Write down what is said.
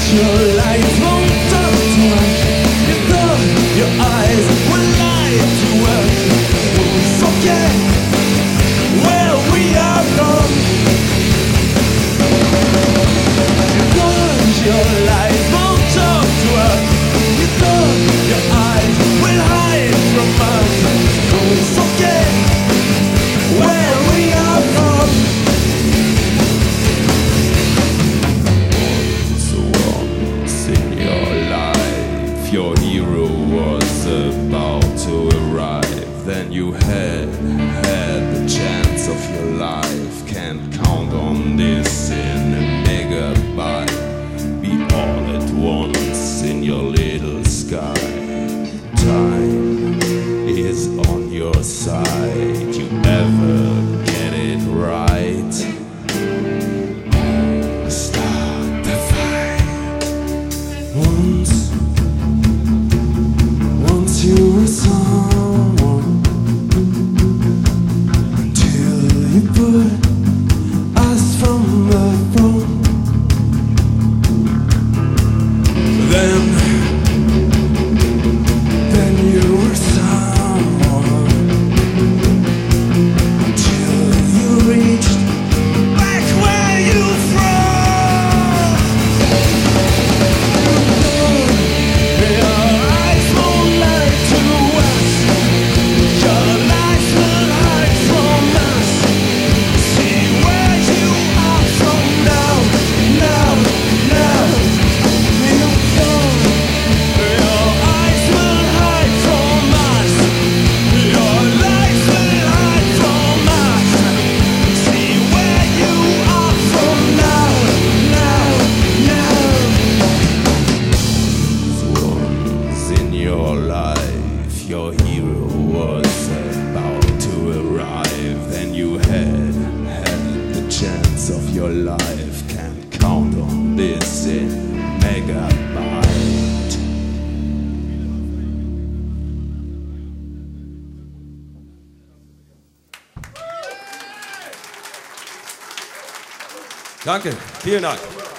your lights won't talk to us. You thought your eyes would lie to us. Don't forget where we are from. You thought your lights won't talk to us. You thought your eyes will hide from us. Don't forget where we are from. Your hero was about to arrive. Then you had the chance of your life. Can't count on this in a megabyte. Be all at once in your little sky. Time is on your side. You ever get it right? Start the fight once. You were someone until you put us from the throne. Then you were someone until you reached back where you're from. Your eyes won't lie to us. Your lies will hide from us. See where you are from now, now, now. You thought your eyes will hide from us. Your lies will hide from us. See where you are from now, now, now. Once in your life, your hero was about to arrive. Then you had the chance of your life. Can't count on this in megabyte. Danke, vielen Dank.